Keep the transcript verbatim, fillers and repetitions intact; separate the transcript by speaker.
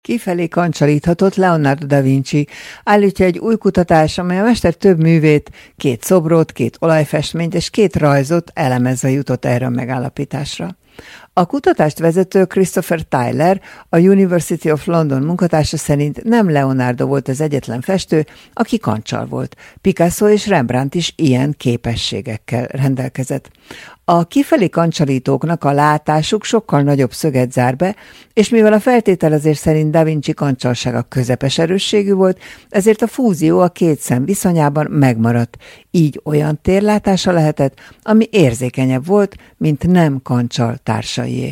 Speaker 1: Kifelé kancsalíthatott Leonardo da Vinci. Állítja egy új kutatás, amely a mester több művét, két szobrot, két olajfestményt és két rajzot elemezve jutott erre a megállapításra. A kutatást vezető Christopher Tyler, a University of London munkatársa szerint nem Leonardo volt az egyetlen festő, aki kancsal volt. Picasso és Rembrandt is ilyen képességekkel rendelkezett. A kifelé kancsalítóknak a látásuk sokkal nagyobb szöget zár be, és mivel a feltételezés szerint Da Vinci kancsalsága közepes erősségű volt, ezért a fúzió a két szem viszonyában megmaradt. Így olyan térlátása lehetett, ami érzékenyebb volt, mint nem kancsal társaié.